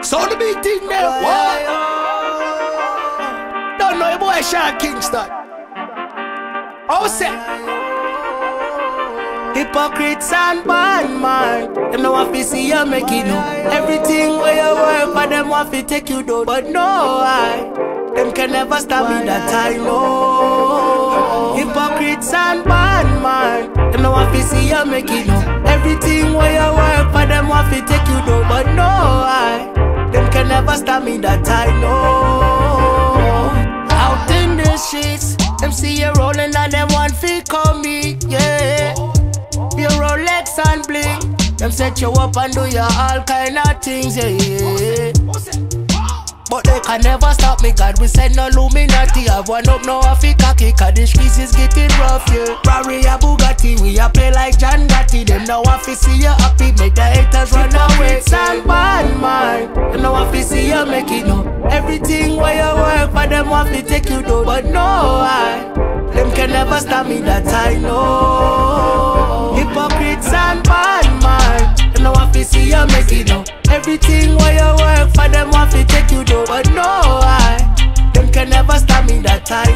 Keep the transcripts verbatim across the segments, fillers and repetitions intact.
So the big thing there, what? Don't know your boy Sean Kingston. Oh, say hypocrites and bad man. Them no want to see you make it know. Everything where you work for them want to take you down. But no, I them can never stop me that I know. Hypocrites and bad man. Them no want to see you make it know. Everything where you work for them want to take you down. But no, I them can never stop me that I know. Out in the streets, them see you rolling and them want to call me, yeah. Your Rolex and bling, them set you up and do your all kind of things, yeah, yeah. But they can never stop me, God, we said no Illuminati. I one up now off it cocky, cause the streets is getting rough, yeah. Rari a Bugatti, we a play like John Gotti. Them now want to see you happy, make the haters run away. And bad man, them now want to see you make it know. Everything where you work for them want to take you down. But no, I them can never stop me, that I know. Hypocrites and bad man, them no want to see you make it know. Everything where you work for them want to take you down. But no, I them can never stop me, that I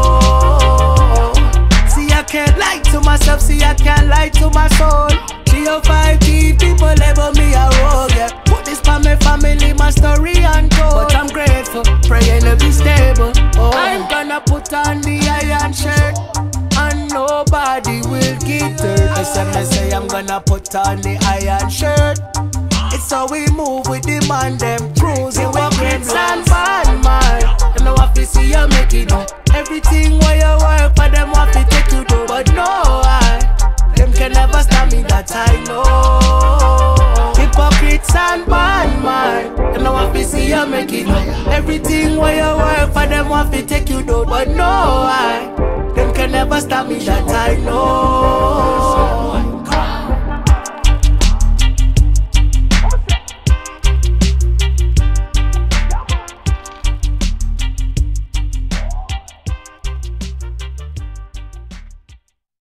know. See, I can't lie to myself, see, I can't lie to my soul. three oh five G people label me a rogue, yeah. Put this for my family, my story untold. But I'm grateful, praying to be stable. Oh, I'm gonna put on the iron shirt and nobody will get hurt. I say, say I'm gonna put on the iron shirt. It's how we move with the man, them cruising with kids and bad man. Them no want to see you make it know. Everything where you work for them want to take you down. But no, I them can never stop me, that I know. Hypocrites and bad man, them no want to see you make it know. Everything where you work for them want to take you down. But no, I them can never stop me, that I know.